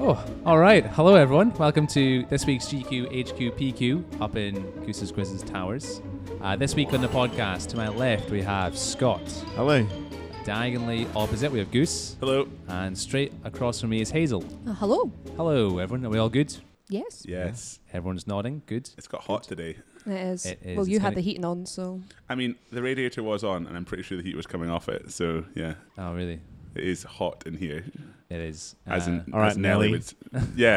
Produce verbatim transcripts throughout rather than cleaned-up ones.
Oh, all right. Hello, everyone. Welcome to this week's G Q H Q P Q up in Goose's Quizzes Towers. Uh, this week on the podcast, to my left, we have Scott. Hello. Diagonally opposite, we have Goose. Hello. And straight across from me is Hazel. Uh, hello. Hello, everyone. Are we all good? Yes. Yes. Everyone's nodding. Good. It's got hot today. It is. It is. Well, you It's had gonna- the heating on, so. I mean, the radiator was on, and I'm pretty sure the heat was coming off it. So yeah, Oh, really? it is hot in here. It is. As in, Uh, All right, as Nelly Nelly. would. Yeah.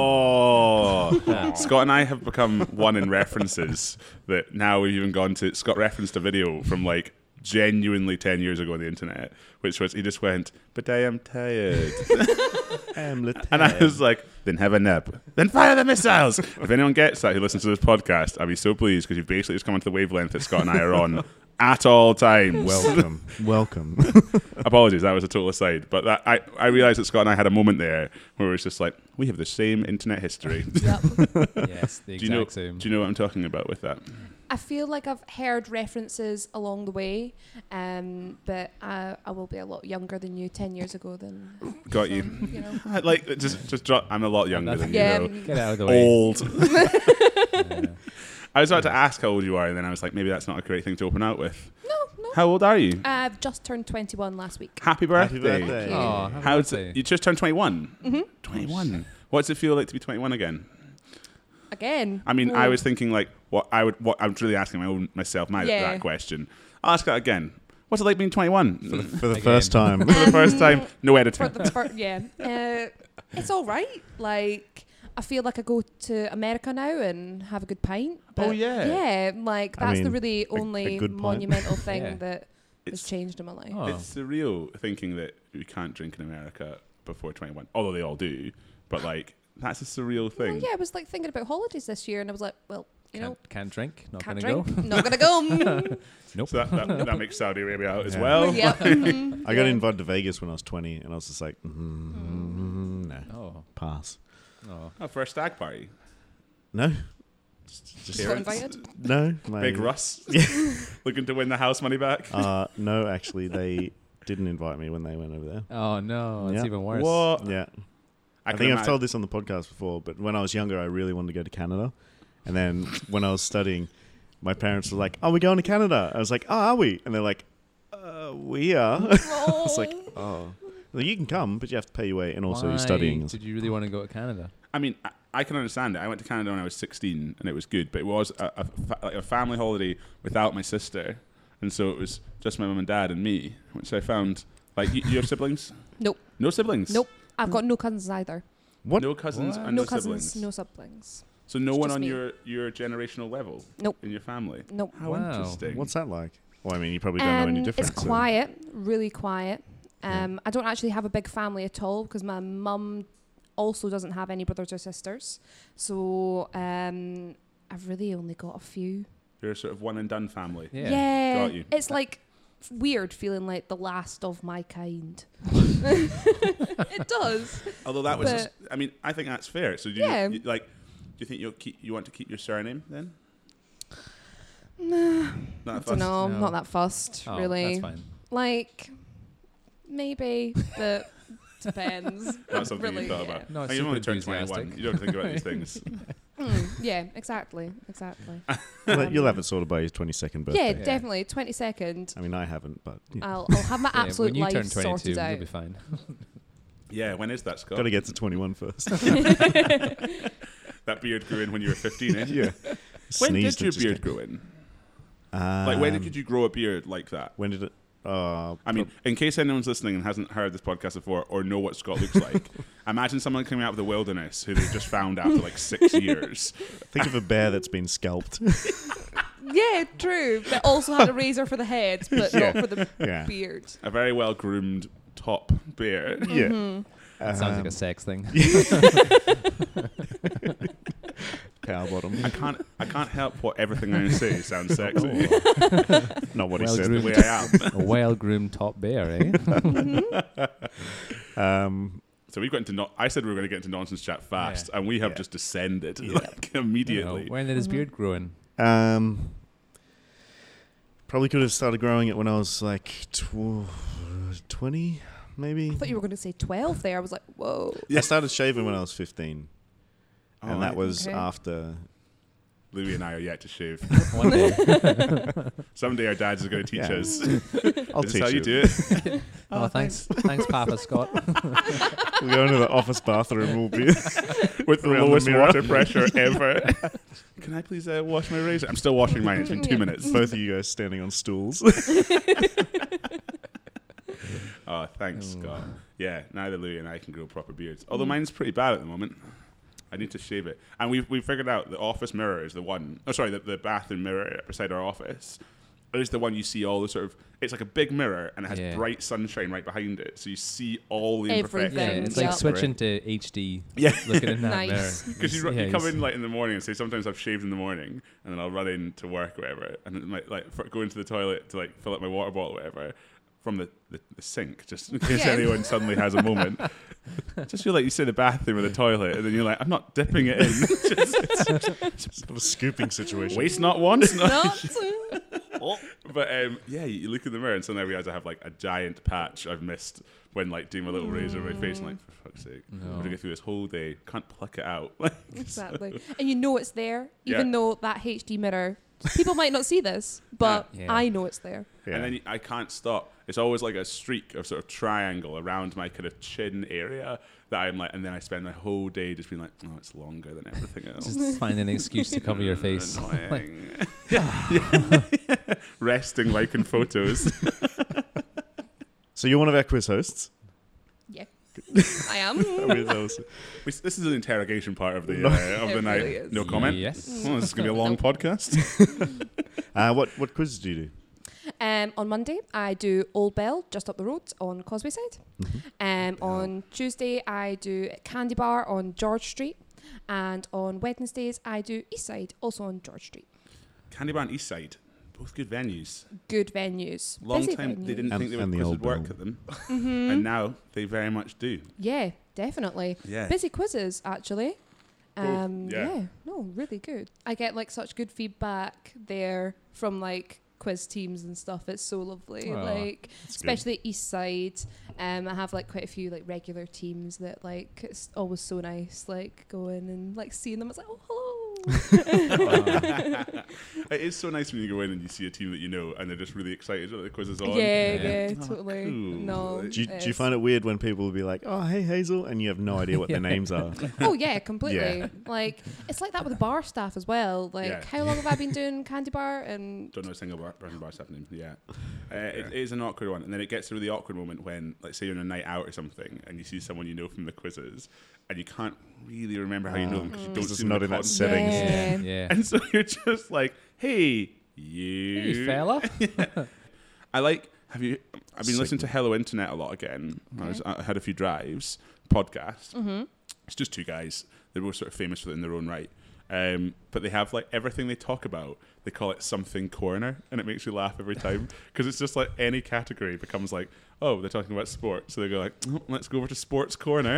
Oh. Scott and I have become one in references. That now we've even gone to. Scott referenced a video from like genuinely ten years ago on the internet, which was he just went, "But I am tired," and I was like, "Then have a nap. Then fire the missiles." If anyone gets that who listens to this podcast, I'd be so pleased because you've basically just come onto the wavelength that Scott and I are on at all times. Welcome. Welcome. Apologies, that was a total aside. But that, I, I realised that Scott and I had a moment there where it was just like, we have the same internet history. Yep. yes, the exact do you know? same. Do you know what I'm talking about with that? I feel like I've heard references along the way, um, but I, I will be a lot younger than you ten years ago. Then Got so, you. you know. I'd like just just drop. I'm a lot younger than Yeah. you, though. Get out of the way. Old. Yeah. I was about to ask how old you are, and then I was like, maybe that's not a great thing to open out with. No, no. How old are you? I've just turned twenty-one last week. Happy birthday! Happy birthday. Oh, happy How's birthday. it? You just turned twenty-one. Mm-hmm. twenty-one. What's it feel like to be twenty-one again? Again. I mean, Well, I was thinking like, what I would. What I was really asking my own myself my Yeah. that question. I'll ask that again. What's it like being twenty-one? For the, for the Again. first time. For the first time, no For editing. the fir- yeah. Uh, it's all right. Like, I feel like I go to America now and have a good pint. Oh, but yeah. Yeah, like I that's the mean, really a- a only good pint. monumental thing Yeah. that has It's, changed in my life. Oh. it's surreal thinking that you can't drink in America before twenty-one, although they all do. But like, that's a surreal Well, thing. yeah, I was like thinking about holidays this year, and I was like, well, you can't, know, can't drink. Not can't gonna drink, go. not gonna go. Mm. Nope. So that, that, that makes Saudi Arabia out as Yeah. well. Yep. mhm, I got yeah. invited to Vegas when I was twenty, and I was just like, mm, no, Oh. pass. Oh. Oh, for a stag party. No, Just Just got parents. invited. no. My, Big Russ. Looking to win the house money back. Uh, no, actually, they didn't invite me when they went over there. Oh no, it's Yeah. even worse. What? Yeah. I, can think I've imagine- told this on the podcast before, but when I was younger, I really wanted to go to Canada. And then when I was studying, my parents were like, "Oh, we're going to Canada." I was like, "Oh, are we?" And they're like, uh, "We are." I was like, "Oh, well, you can come, but you have to pay your way, and also Why you're studying." Did you really want to go to Canada? I mean, I, I can understand it. I went to Canada when I was sixteen, and it was good, but it was a, a, fa- like a family holiday without my sister, and so it was just my mum and dad and me, which I found like you, you have siblings? Nope. No siblings. Nope. I've got no cousins either. What? No cousins What? and No no, cousins, siblings. no siblings. So no It's one just on me. your your generational level. Nope. In your family. Nope. How Wow. interesting. What's that like? Well, I mean, you probably don't know any Um, difference. It's so- quiet, really quiet. Yeah. Um, I don't actually have a big family at all because my mum also doesn't have any brothers or sisters. So um, I've really only got a few. You're a sort of one and done family. Yeah. Got you. It's like f- weird feeling like the last of my kind. It does. Although that was, But- just, I mean, I think that's fair. So do Yeah. you, you like? Do you think you'll keep? You want to keep your surname then? Nah, Not I fussed? don't know. I'm No. not that fussed, Oh, really. That's fine. Like, maybe, but depends. Not something really, you thought yeah. about. Not I mean, you've super only turned enthusiastic. twenty-one. You don't think about these things. Mm, yeah, exactly, exactly. You'll, you'll have it sorted by your twenty-second birthday. Yeah, definitely. twenty-second. I mean, I haven't, but yeah. I'll, I'll have my Yeah, absolute when you life turn twenty-two, sorted out. you'll be fine. Yeah, when is that, Scott? got to get to twenty-one first. That beard grew in when you were fifteen, eh? yeah. When Sneezed did your and just beard came- grow in? Like, when Um, did you grow a beard like that? When did it? Uh, I mean, in case anyone's listening and hasn't heard this podcast before or know what Scott looks like, imagine someone coming out of the wilderness who they just found after like six years. think of a bear that's been scalped. Yeah, true. But also had a razor for the head, but Yeah. not for the Yeah. beard. A very well groomed top beard. Yeah. Mhm. That sounds like Um, a sex thing. Cow bottom. I can't. I can't help what everything I say sounds sexy. Not what he Well said. The groomed. way I am. A well-groomed top bear, eh? Um, So we've got into. No- I said we were going to get into nonsense chat fast, and we have Yeah. just descended Yeah. like You know, immediately. when did his Mhm. beard grow in? um, probably could have started growing it when I was like tw- twenty, maybe. I thought you were going to say twelve there. I was like, whoa. I started shaving when I was fifteen. Oh, and that right. was Okay. after. Louis and I are yet to shave. One day. Someday our dads are going to teach Yeah. us. I'll This is teach how you you. do it. Oh, thanks, thanks, Papa Scott. We'll go into the office bathroom. We'll be With the Around the lowest mirror. water pressure ever. Can I please uh, wash my razor? I'm still washing mine. It's been two Yeah. minutes. both of you guys standing on stools. Oh, thanks, Mm. Scott. Yeah, neither Louis and I can grow proper beards. Although Mm. mine's pretty bad at the moment. I need to shave it. And we've, we've figured out the office mirror is the one, oh, sorry, the, the bathroom mirror beside our office is the one you see all the sort of, it's like a big mirror and it has Yeah. bright sunshine right behind it. So you see all the Everything. Yeah, imperfections. it's like Yeah. switching to H D. Yeah. Looking in that Nice. mirror. Because you, ru- Yeah, you come he's- in like in the morning and say sometimes I've shaved in the morning and then I'll run in to work or whatever and it might like for, go into the toilet to like fill up my water bottle or whatever from the, the, the sink just in case Yeah. anyone suddenly has a moment. Just feel like you sit in the bathroom or the toilet and then you're like, I'm not dipping it in. Just Sort of scooping situation. waste not once. No. Not. But um, yeah, you look in the mirror and suddenly I realize I have like a giant patch I've missed when like doing my little razor on my face and like, for fuck's sake, I'm No. gonna go through this whole day, can't pluck it out. Exactly. And you know it's there, Yeah. even though that H D mirror, people might not see this, but Yeah. I know it's there. Yeah. And then I can't stop. It's always like a streak of sort of triangle around my kind of chin area that I'm like, and then I spend my whole day just being like, oh, it's longer than everything else. Just find an excuse to cover your face. Annoying. Yeah. Resting like in photos. So you're one of our quiz hosts. Yeah. I am. I mean, that was- We- this is an interrogation part of the uh, of It the night. really is. No comment. Yes. Oh, this is gonna be a long Nope. podcast. uh, what what quizzes do you do? Um, on Monday, I do Old Bell, just up the road on Causeway Side. Um, on Tuesday, I do Candy Bar on George Street. And on Wednesdays, I do East Side, also on George Street. Candy Bar and East Side, both good venues. Good venues. Long Busy time venues. they didn't And- think they and would the quiz Old would work Bell. at them, Mhm. and now they very much do. Yeah, definitely. Yeah. Busy quizzes, actually. Both, Um, yeah. yeah. no, really good. I get like such good feedback there from like quiz teams and stuff. It's so lovely. Aw, like, That's good. especially East Side. Um, I have like quite a few like regular teams that like it's always so nice like going and like seeing them. It's like, oh, hello. It is so nice when you go in and you see a team that you know and they're just really excited that the quiz is on. yeah, Yeah. yeah, Oh, totally. cool. No. Do you, do you it's- find it weird when people will be like, "Oh, hey Hazel," and you have no idea what their Yeah. names are? Oh yeah, completely. Yeah. Like it's like that with the bar staff as well. Like Yeah. how long have I been doing Candy Bar? And Don't know a single bar, person bar staff name. Yeah, uh, it, it is an awkward one, and then it gets to a really awkward moment when, like, say you're on a night out or something, and you see someone you know from the quizzes, and you can't really remember how you know them because you Mm. don't This is see them not the in that con- setting. Yeah. Yeah. And so you're just like, hey, you, Hey, fella. I like. Have you? I've been Sick. listening to Hello Internet a lot again. I, was, Okay. I had a few drives podcast. Mhm. It's just two guys. They're both sort of famous for it in their own right. Um, but they have like everything they talk about. They call it something corner, and it makes you laugh every time because it's just like any category becomes like, oh, they're talking about sports, so they go like, oh, let's go over to sports corner.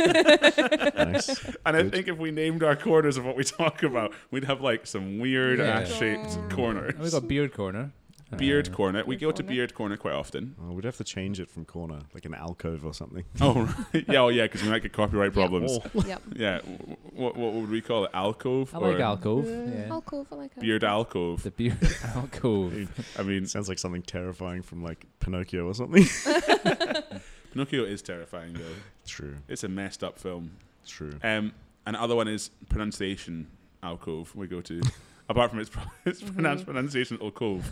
Nice. And I Good. think if we named our corners of what we talk about, we'd have like some weird Yeah. ass shaped Oh. corners. And we got Beard Corner. Beard Uh, corner. We Beard go to corner. beard corner quite often. Oh, we'd have to change it from corner, like an alcove or something. Oh, right. yeah, oh, yeah, because we might get copyright Yeah. problems. Yep. Yeah, w- what what would we call it? Alcove I like or alcove. Uh, Yeah. Alcove, I like it. beard alcove? The beard alcove. I mean, It sounds like something terrifying from like Pinocchio or something. Pinocchio is terrifying though. True. It's a messed up film. True. Um, and the other one is pronunciation alcove. We go to. Apart from its, pro- its Mhm. pronounced pronunciation, alcove.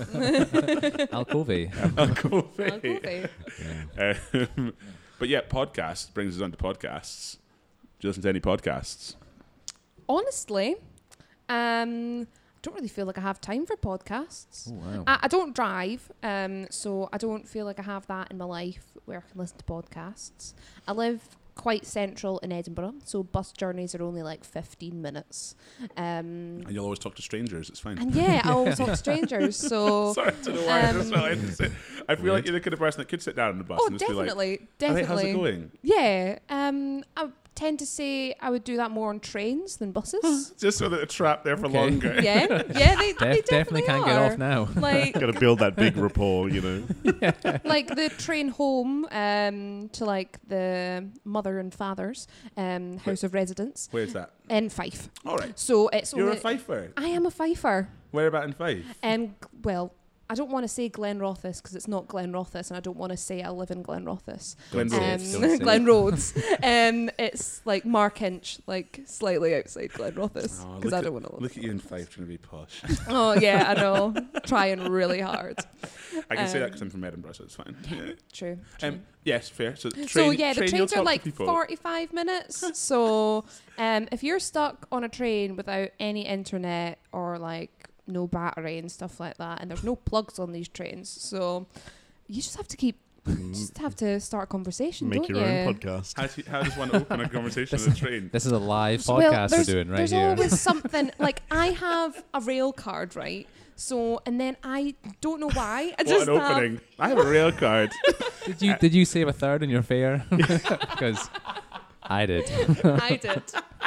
Alcove. Alcove. Alcove. Yeah. Um, but yeah, podcast brings us on to podcasts. Do you listen to any podcasts? Honestly, um, I don't really feel like I have time for podcasts. Oh, wow. I, I don't drive, um, so I don't feel like I have that in my life where I can listen to podcasts. I live quite central in Edinburgh, so bus journeys are only like fifteen minutes. Um, And you'll always talk to strangers. It's fine. and yeah, I always talk to strangers, so... Sorry, I don't know why I just um, felt like to say- I feel like you're the kind of person that could sit down on the bus Oh, and just be like, definitely, "Oh, hey, how's definitely. it going?" Yeah, um, I, tend to say I would do that more on trains than buses. Just so that they're trapped there for Okay. longer. yeah, yeah, they, they Def- definitely can't get are. off now. Like, Got to build that big rapport, you know. like the train home um, to like the mother and father's um, house of residence Where's that? in Fife. All right. So it's You're only, a Fifer. I am a Fifer. Where about in Fife? Um, well, I don't want to say Glenrothes because it's not Glenrothes, and I don't want to say I live in Glenrothes. Glen Don't say Road. it, Um, don't say it. Glen Roads. um, it's like Markinch, like slightly outside Glenrothes, Oh, because look I at- don't want to live. Look at you in Fife trying to be posh. Oh yeah, I know. Trying really hard. I can say that Um, because I'm from Edinburgh, so it's fine. True. true. um, yes, fair. So, train, so yeah, the train, you'll trains are talk to like people. forty-five minutes. So um, if you're stuck on a train without any internet or like no battery and stuff like that, and there's no plugs on these trains, so you just have to keep, you just have to start a conversation. Make don't your you? own podcast. How, do you- how does one open a conversation on a train? This is a live So, well, podcast there's, we're doing right there's here. always something like I have a rail card, right? So and then I don't know why I What just an have, opening. I have a rail card. Did you did you save a third in your fare? Because I did. I did.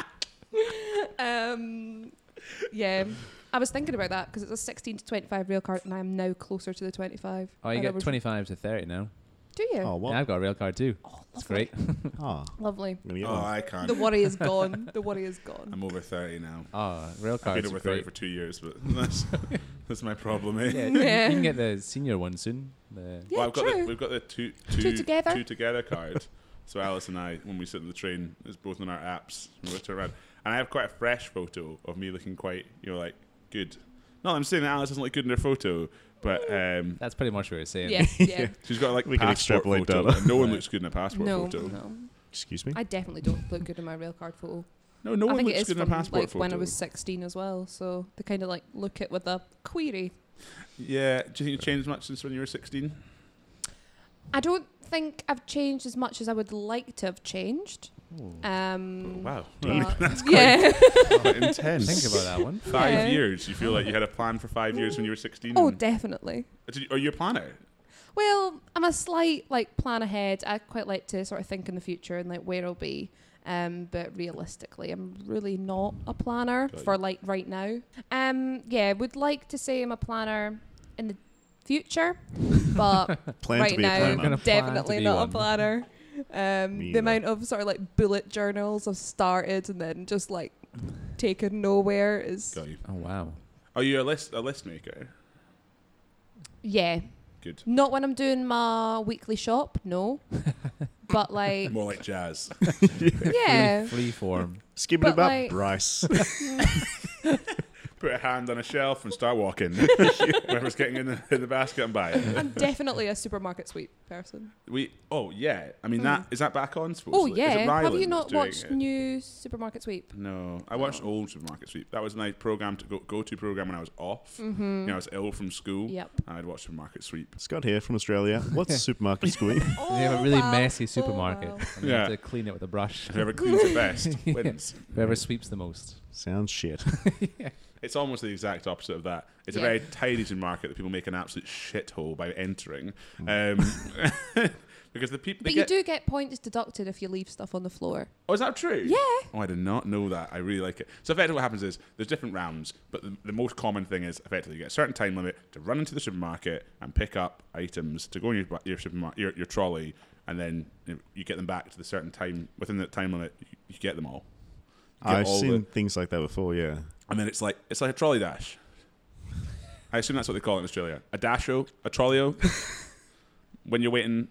um, yeah, I was thinking about that because it's a sixteen to twenty-five rail card, and I'm now closer to the twenty-five. Oh, you I get was- twenty-five to thirty now. Do you? Oh, what? Yeah, I've got a rail card too. Oh, It's lovely. great. Ah, Lovely. I'm gonna get Oh, one. I can't. The worry is gone. The worry is gone. I'm over thirty now. Oh, rail I've cards been are over thirty great. for two years, but that's that's my problem, eh? Yeah, Yeah. you can get the senior one soon. The Yeah, well, I've got true. the, we've got the two, two, Two together. two together card. So Alice and I, when we sit in the train, it's both on our apps. And we turn around, and I have quite a fresh photo of me looking quite, you know, like good. Not that I'm saying that Alice doesn't look good in her photo, but um, That's pretty much what you're saying. Yeah, yeah. she's got like We can passport extrapolate photo, that. and no one Right. looks good in a passport No, photo. no. Excuse me. I definitely don't look good in my rail card photo. No, no I one think it looks is good in a from passport like photo. when I was sixteen as well. So they kind of like look at with a query. Yeah, do you think you changed much since when you were sixteen? I don't think I've changed as much as I would like to have changed. Ooh. Um, Wow, but- that's quite, yeah. quite intense. Think about that one. Five Yeah. years. You feel like you had a plan for five years when you were sixteen? Oh, and- definitely. Did you- Are you a planner? Well, I'm a slight like plan ahead. I quite like to sort of think in the future and like where I'll be. Um, but realistically, I'm really not a planner Got for you. like right now. Um, yeah, would like to say I'm a planner in the future, but Plan right to be now, a Gonna planner. plan to definitely be not one. a planner. Um, Me the either. amount of sort of like bullet journals I've started and then just like taken nowhere is Got you. Oh wow. Are you a list a list maker? yeah. Good. Not when I'm doing my weekly shop, no. But like, More like jazz. yeah. Free form. Skipping But, about like- Bryce. Put a hand on a shelf and start walking. Whoever's getting in the, in the basket and buy it. I'm definitely a supermarket sweep person. We oh yeah. I mean that is that back on Oh supposedly? Is it yeah. Have Ryland you that's not doing watched it? new supermarket sweep? No, I watched old Supermarket Sweep. That was my program to go go to program when I was off. Mm-hmm. You know, I was ill from school. Yep. And I'd watch Supermarket Sweep. Scott here from Australia. What's supermarket squeak? Oh, They have a really wow. messy Oh, supermarket. wow. And you Yeah. have to clean it with a brush. Whoever cleans it best wins. Whoever sweeps the most. Sounds shit. It's almost the exact opposite of that. It's Yeah. a very tidy supermarket that people make an absolute shithole by entering. Mm. Um, because the people. But you do get points deducted if you leave stuff on the floor. Oh, is that true? Yeah. Oh, I did not know that. I really like it. So effectively what happens is there's different rounds, but the, the most common thing is effectively you get a certain time limit to run into the supermarket and pick up items to go in your bu- your supermarket your, your trolley, and then you know, you get them back to the certain time within that time limit. You, you get them all. You get I've all seen the- things like that before, yeah. and then it's like it's like a trolley dash. I assume that's what they call it in Australia. A dasho, a trolley-o. When you're waiting.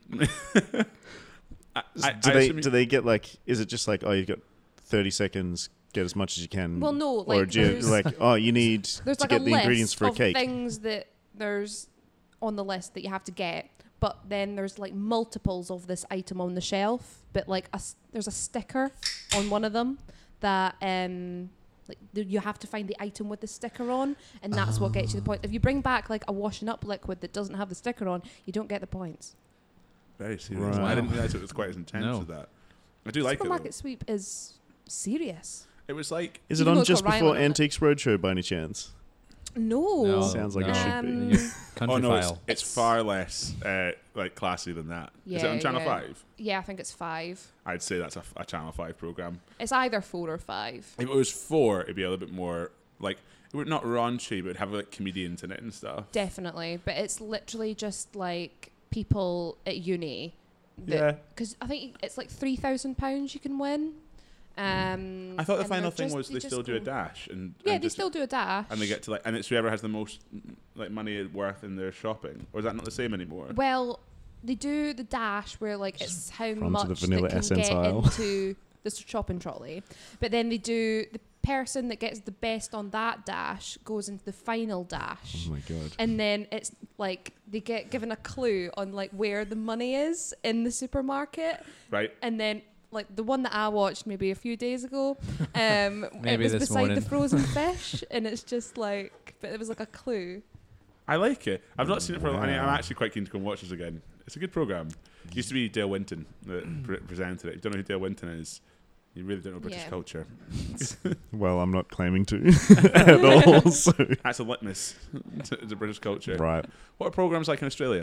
I, I, do I they assume you- do they get like, is it just like, oh, you've got thirty seconds, get as much as you can? Well, no, or like do you, there's, like, oh, you need there's to like get a the ingredients list for a of cake? things that there's on the list that you have to get. But then there's like multiples of this item on the shelf. But like a s there's a sticker on one of them that um like th- you have to find the item with the sticker on, and that's what gets you the point. If you bring back like a washing up liquid that doesn't have the sticker on, you don't get the points. Very serious. Right. I didn't realize it was quite as intense No. as that. I do like it. Supermarket Though. sweep is serious. It was like Is it Even though on it's just got Ryan before on it. Antiques Roadshow by any chance? No. No, Sounds like no. it should Um, be. Country oh no, it's, File. it's It's- far less uh, like classy than that. Is it on Yeah, Channel yeah. Five? Yeah, I think it's five. I'd say that's a, a Channel Five program. It's either four or five. If it was four, it'd be a little bit more like it would not raunchy, but it'd have like comedians in it and stuff. Definitely. But it's literally just like people at uni. Yeah. Because I think it's like three thousand pounds you can win. Um, I thought the and final they're thing just- was they just still do a go- dash and Yeah, and they just- still do a dash. and they get to like and it's whoever has the most like money worth in their shopping, or is that not the same anymore? Well, they do the dash where like it's how Front of much the vanilla that can essence get aisle. into the shopping trolley, but then they do the person that gets the best on that dash goes into the final dash. Oh my god. And then it's like they get given a clue on like where the money is in the supermarket, Right? and then like the one that I watched maybe a few days ago, um, it Maybe was this beside morning. the frozen fish, and it's just like, but it was like a clue. I like it. I've not seen it for. I mean, I'm Wow. actually quite keen to go and watch this again. It's a good program. It used to be Dale Winton that pre- presented it. If you don't know who Dale Winton is, you really don't know British Yeah. culture. Well, I'm not claiming to at all. So. That's a litmus to, to British culture. Right. What are programs like in Australia?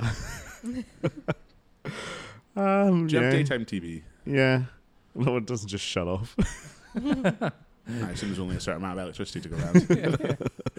Um, Do you yeah. have daytime T V? Yeah. No, it doesn't just shut off. I assume there's only a certain amount of electricity to go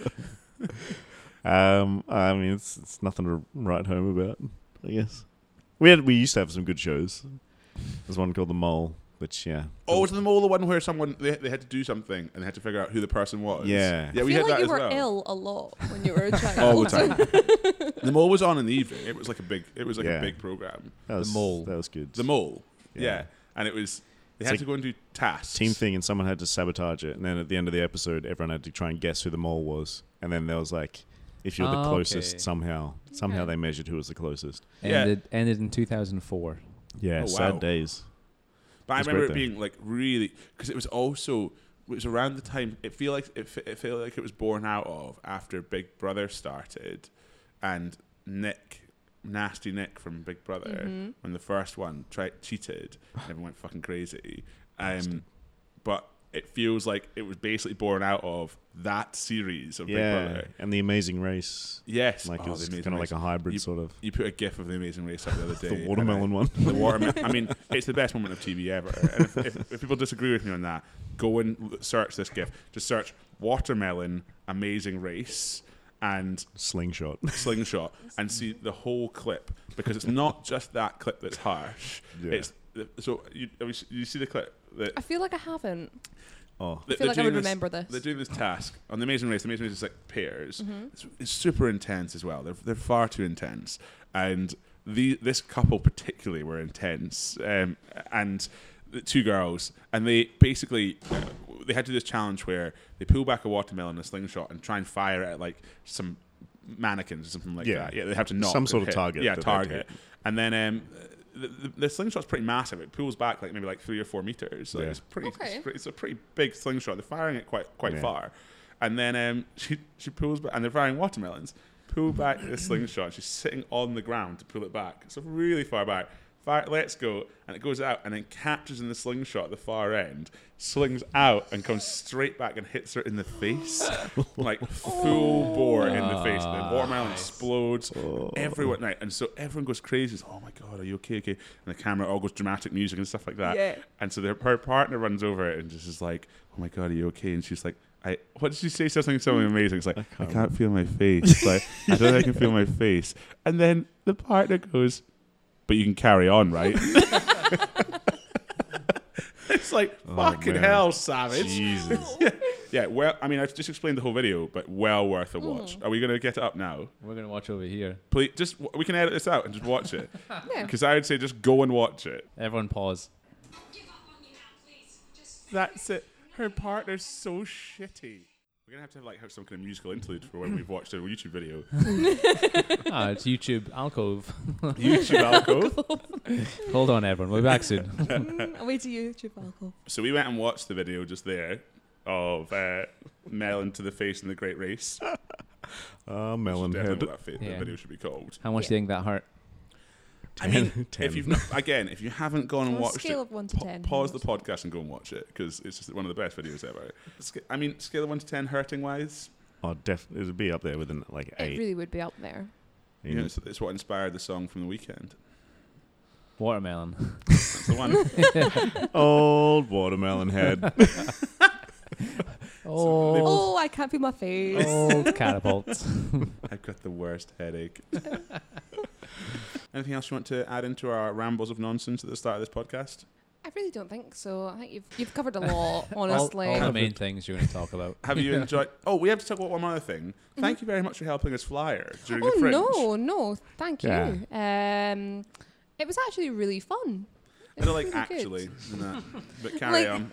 around. um, I mean, it's it's nothing to write home about, I guess. We had we used to have some good shows. There's one called The Mole, which yeah. Oh, was the mole the one where someone they, they had to do something and they had to figure out who the person was? Yeah. yeah, I we feel had like that you as were well. ill a lot when you were a child. All the time. The mole was on in the evening. It was like a big. It was like Yeah. a big program. That was, Mole. That was good. The mole. Yeah. Yeah, and it was. They It's had like to go and do tasks. Team thing, and someone had to sabotage it, and then at the end of the episode, everyone had to try and guess who the mole was, and then there was like, if you're the Ah, closest, okay. somehow, somehow Okay. they measured who was the closest. Yeah. Ended, ended in two thousand four. Yeah, Oh, sad wow. days. But I It's remember it great being like really because it was also it was around the time it feel like it, fe- it felt like it was born out of after Big Brother started, and Nick, nasty Nick from Big Brother, Mhm. when the first one tried cheated, and everyone went fucking crazy. Um, but it feels like it was basically born out of that series of Big Yeah, Brother. and The Amazing Race, Yes, like oh, it was The Amazing kind of like Race. a hybrid You- sort of. You put a gif of The Amazing Race up the other day. The and watermelon I- one. The watermelon. I mean, it's the best moment of T V ever. And if, if, if people disagree with me on that, go and l- search this gif. Just search watermelon Amazing Race and Slingshot. slingshot and see the whole clip, because it's not just that clip that's harsh. Yeah. It's the, so you you see the clip that I feel like I haven't. Oh, They- I feel they're like I doing would this- remember this. They're doing this task on the Amazing Race. The Amazing Race is like pairs. Mhm. It's, it's super intense as well. They're they're far too intense, and the this couple particularly were intense. Um, and the two girls, and they basically uh, they had to do this challenge where they pull back a watermelon in a slingshot and try and fire it at like some mannequins or something like Yeah. that. Yeah, they have to knock Some sort and of hit. target Yeah, that they have to target. And then um, the, the, the slingshot's pretty massive. It pulls back like maybe like three or four meters. Like Yeah. it's pretty. Okay. It's, pretty it's a pretty big slingshot. They're firing it quite quite Yeah. far, and then um, she she pulls back, and they're firing watermelons. Pull back the slingshot. She's sitting on the ground to pull it back, so really far back. Fire, let's go, and it goes out, and then catches in the slingshot at the far end, slings out, and comes straight back and hits her in the face, like full bore in the face. And the watermelon explodes. Everyone, right, and so everyone goes crazy. It's, oh my god, are you okay? Okay, and the camera all goes dramatic music and stuff like that. Yeah. And so their, her partner runs over it and just is like, "Oh my god, are you okay?" And she's like, "I what did she say? Something something amazing." It's like, "I can't, can't feel my face." It's like, I don't think I can feel my face. And then the partner goes, "But you can carry on, right?" It's like, Oh, fucking man. hell, savage. Jesus. Yeah, well, I mean, I've just explained the whole video, but well worth a watch. Are we going to get it up now? We're gonna watch over here. Please, just we can edit this out and just watch it. Yeah. Because I would say just go and watch it. Everyone pause. Give up on me now, please. Just That's it. Her partner's so shitty. We're gonna have to have like have some kind of musical interlude for when we've watched a YouTube video. Ah, it's YouTube alcove. YouTube alcove. Hold on, everyone. We'll be back soon. Mm, I'll wait till you YouTube alcohol. So we went and watched the video just there of uh, Melon to the Face in the Great Race. Ah, melon Definitely head. what that fi- Yeah. the video should be called. How much Yeah. do you think that hurt? I mean, Ten. if you've not, again, if you haven't gone and On a watched scale it, of one to pa- ten, pause how the podcast and go and watch it because it's just one of the best videos ever. Sca- I mean, scale of one to ten, hurting wise. Oh, def- it would be up there within like It eight. really would be up there. You know, it's, it's what inspired the song from The Weekend. Watermelon. That's the one. Old watermelon head. Oh, Oh, I can't feel my face. old catapult. I've got the worst headache. Anything else you want to add into our rambles of nonsense at the start of this podcast? I really don't think so. I think you've you've covered a lot, all, honestly. all the main things you're going to talk about. Have you enjoyed? Oh, we have to talk about one other thing. Thank you very much for helping us flyer during the oh Fringe. no, no, thank Yeah. you. Um, it was actually really fun. It I don't was like really good. actually, and that. But carry Like- on.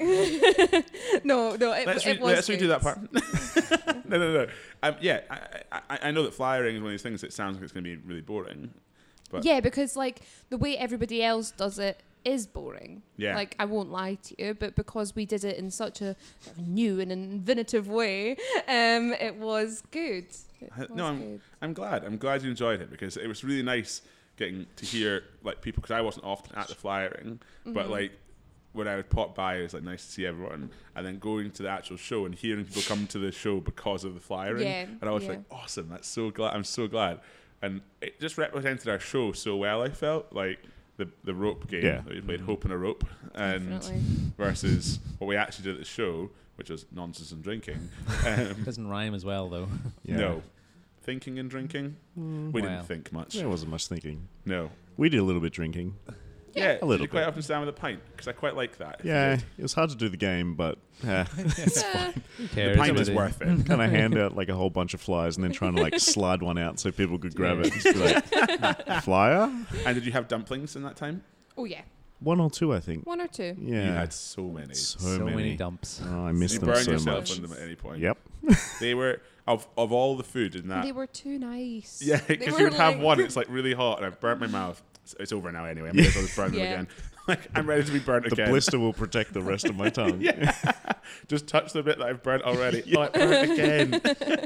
no, no, it, Let's, it re- was let's redo good. that part. no, no, no. Um, yeah, I, I, I know that flyering is one of these things that sounds like it's going to be really boring. But Yeah, because like the way everybody else does it is boring. Yeah. Like I won't lie to you, but because we did it in such a sort of new and innovative way, um, it was good. It I- was no, I'm- good. I'm glad. I'm glad you enjoyed it because it was really nice getting to hear like people because I wasn't often at the flyering, but Mm-hmm. like when I would pop by, it was like nice to see everyone, and then going to the actual show and hearing people come to the show because of the flyering, Yeah, and I was yeah. like, awesome! That's so glad. I'm so glad, and it just represented our show so well. I felt like the the rope game Yeah. that we played, Hope and a Rope, and Definitely. versus what we actually did at the show, which was nonsense and drinking. Um, Doesn't rhyme as well, though. Yeah. No, thinking and drinking. We Wow. didn't think much. There wasn't much thinking. No. We did a little bit drinking. Yeah, a little did you quite bit. often stand with a pint? Because I quite like that. if you Yeah, did. it was hard to do the game, but uh, Who The cares? pint is Everybody- worth it. kind of hand out like a whole bunch of flyers and then trying to like slide one out so people could grab it. Just be like, flyer? And did you have dumplings in that time? Oh yeah, One or two, I think. one or two. Yeah. You had so many. so, So many many. dumps. Oh, I Did missed you them burn so yourself much. on them at any point? Yep. They were of of all the food in that. They were too nice. Yeah, They because were you would have like- one. It's like really hot, and I've burnt my mouth. It's, it's over now anyway. I may as well just burn them Yeah. again. Like I'm ready to be burnt The again. blister will protect the rest of my tongue. Yeah. Just touch the bit that I've burnt already. Oh, it burnt again.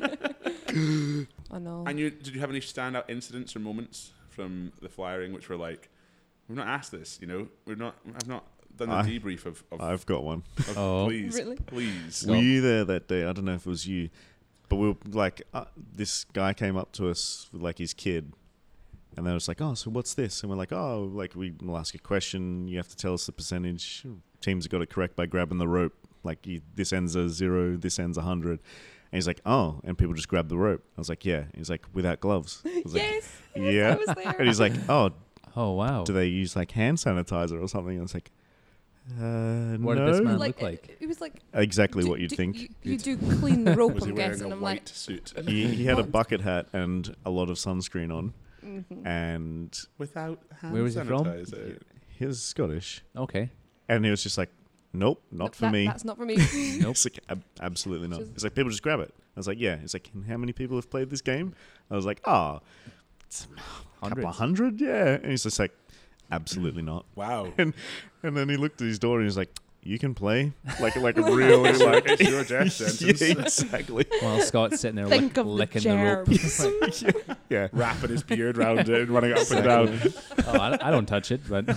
I know. And you did you have any standout incidents or moments from the flyering which were like, we've not asked this, you know, we've not, I've not done the I- debrief of, of, I've got one. of Oh. please, Really? please. Were you there that day? I don't know if it was you, but we were like, uh, this guy came up to us with like his kid, and they was like, "Oh, so what's this?" And we're like, "Oh, like we will ask a question. You have to tell us the percentage. Teams have got it correct by grabbing the rope. Like you, this ends a zero, this ends a hundred." And he's like, "Oh," and people just grab the rope. I was like, "Yeah." He's like, "Without gloves." I was yes, like, yes, "Yeah." I was there. And he's like, "Oh, Oh, wow. do they use like hand sanitizer or something?" I was like, "Uh, What no." did this man like, look like? It, it was like Exactly do- what you'd do- think. You, you do clean the rope, Was he I'm wearing guessing. a I'm white like, suit He, he had a What? bucket hat and a lot of sunscreen on, mhm. and without hand Where was he from? sanitizer? he was Scottish, Okay. and he was just like, "Nope, not for That- me." That's not for me. Nope. It's like, "Ab- absolutely not. Just- It's like people just grab it. I was like, "Yeah." It's like, "How many people have played this game?" I was like, "Ah, it's a couple Hundreds. hundred, yeah." And he's just like, "Absolutely not." Wow. And and then he looked at his door and he's like, "You can play like like a really It's your- like it's your death sentence. yeah, exactly." While Scott's sitting there Think lick, of the licking the, rope. Yeah. Wrapping his beard round it and running up and down. Oh, I, I don't touch it, but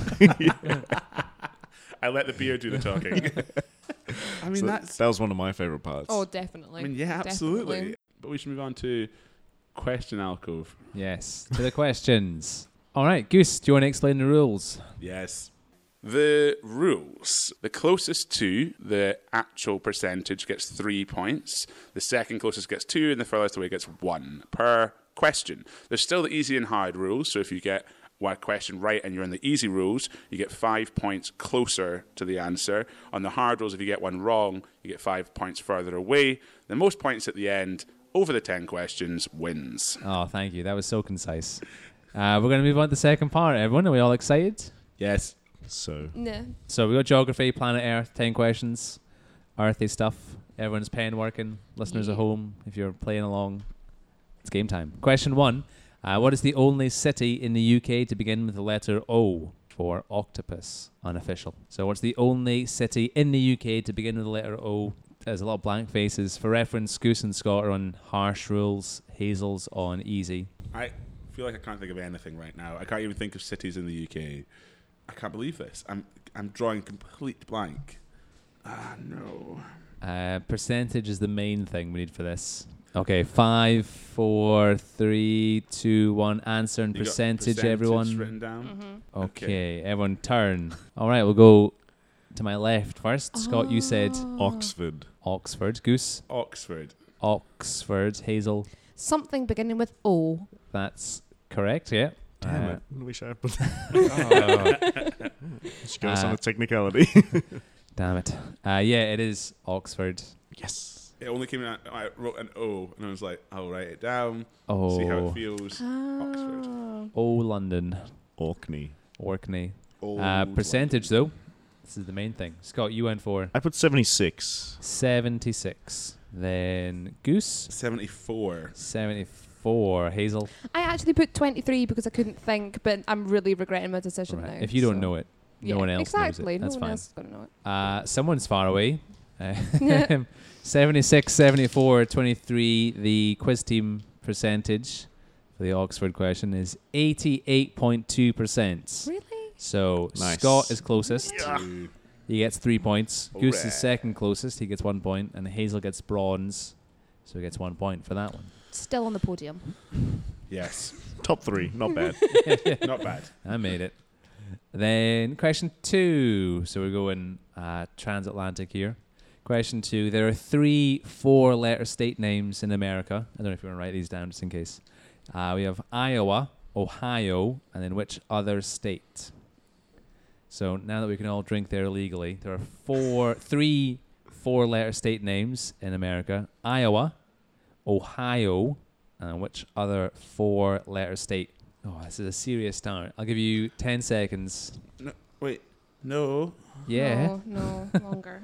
I let the beard do the talking. I mean, So that's. that was one of my favorite parts. Oh, definitely. I mean, yeah, absolutely. Definitely. But we should move on to question alcove. yes. To the questions. All right, Goose, do you want to explain the rules? Yes. The rules. The closest to the actual percentage gets three points. The second closest gets two, and the furthest away gets one per question. There's still the easy and hard rules, so if you get one question right and you're in the easy rules, you get five points closer to the answer. On the hard rules, if you get one wrong, you get five points further away. The most points at the end, over the ten questions, wins. Oh, thank you. That was so concise. Uh, we're going to move on to the second part, everyone. Are we all excited? Yes. So Nah. So we got geography, planet Earth, ten questions, earthy stuff. Everyone's pen working. Listeners at home, if you're playing along, it's game time. Question one. Uh, what is the only city in the U K to begin with the letter O for octopus? Unofficial. So what's the only city in the U K to begin with the letter O? There's a lot of blank faces. For reference, Goose and Scott are on harsh rules. Hazel's on easy. I feel like I can't think of anything right now. I can't even think of cities in the U K. I can't believe this. I'm I'm drawing complete blank. Ah, no. Uh, percentage is the main thing we need for this. Okay, five, four, three, two, one. Answer and You got percentage, everyone. written down. Mm-hmm. Okay, everyone turn. All right, we'll go to my left first. Scott, you said Oxford. Oxford. Goose, Oxford. Oxford. Hazel, Something beginning with O. that's correct, yeah. Damn Uh, it. I wish I put oh, Just go us on Uh, a technicality. damn it. Uh, yeah, it is Oxford. Yes. It only came out. I wrote an O, and I was like, I'll write it down. Oh, See how it feels. Ah. oh, London. Orkney. Orkney. Old Uh, percentage, though. This is the main thing. Scott, you went for I put seventy-six. seventy-six. Then Goose, seventy-four. seventy-four. Hazel, I actually put twenty-three because I couldn't think, but I'm really regretting my decision right. now. If you don't so- know it, Yeah, no one else exactly. knows it. That's no fine. one else is going to know it. Uh, someone's far away. Uh, seventy-six, seventy-four, twenty-three. The quiz team percentage for the Oxford question is eighty-eight point two percent. Really? So Nice. Scott is closest. Two. He gets three points. Goose Hooray. is second closest. He gets one point. And Hazel gets bronze. So he gets one point for that one. Still on the podium. Yes. Top three. Not bad. Not bad. I made it. Then question two. So we're going uh, transatlantic here. Question two. There are three four-letter state names in America. I don't know if you want to write these down just in case. Uh, we have Iowa, Ohio, and then which other state? So now that we can all drink there legally, there are four, three four-letter state names in America: Iowa, Ohio, and which other four-letter state? Oh, this is a serious start. I'll give you ten seconds. No, wait. No. Yeah. No, no, longer.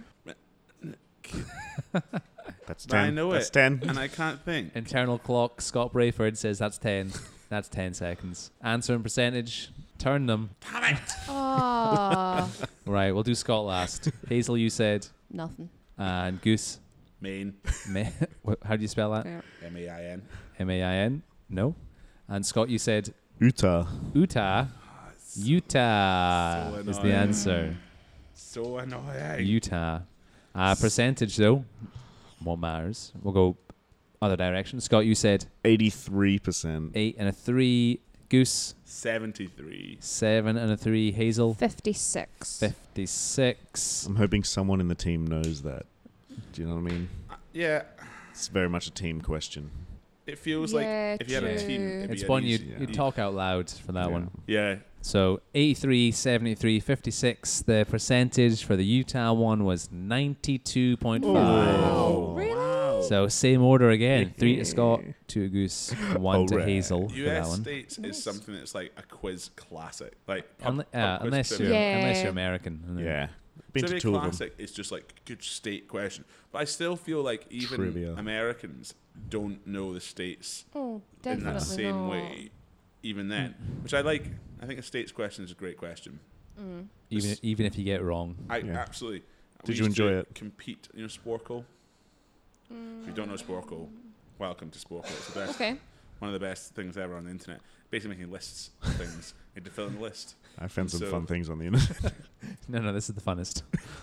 That's But ten. I know That's it. ten. And I can't think. Internal clock. Scott Brayford says that's ten. That's ten seconds. Answer and percentage. Turn them. Ah, Right, we'll do Scott last. Hazel, you said. nothing. And Goose. Maine. Ma- wh- How do you spell that? Yeah. M A I N. M A I N? No. And Scott, you said Utah. Utah. Utah So is the annoying. answer. So annoying. Utah. Uh, percentage, though. What matters? We'll go other direction. Scott, you said eighty-three percent. eight and a three. Goose, seventy-three. seven and a three. Hazel, fifty-six. fifty-six. I'm hoping someone in the team knows that. Do you know what I mean? Uh, yeah. It's very much a team question. It feels Yeah, like if you had a true. team, it'd It's be one an you easy- yeah. you talk out loud for that Yeah. one. Yeah. So eighty-three, seventy-three, fifty-six. The percentage for the Utah one was ninety-two point five. Oh. Really? So same order again. Three to Scott, two to Goose, and one to Alright. Hazel for U that S one. states is something that's like a quiz classic. Like pub, Unle- pub uh, quiz unless trivia. you're Yeah. unless you're American. and then- Yeah. Been to Trivia two of them. classic is just like good state question, but I still feel like even Trivia. Americans don't know the states Oh, in definitely that same not. way. Even then, which I like. I think a states question is a great question. Mm. Even This- even if you get it wrong. I Yeah. absolutely. Did we you used to enjoy it? Compete, you know, Sporkle. If you don't know Sporkle, welcome to Sporkle. It's the best, Okay. one of the best things ever on the internet. Basically making lists of things. You had to fill in the list. I found some So- fun things on the internet. No, no, this is the funnest.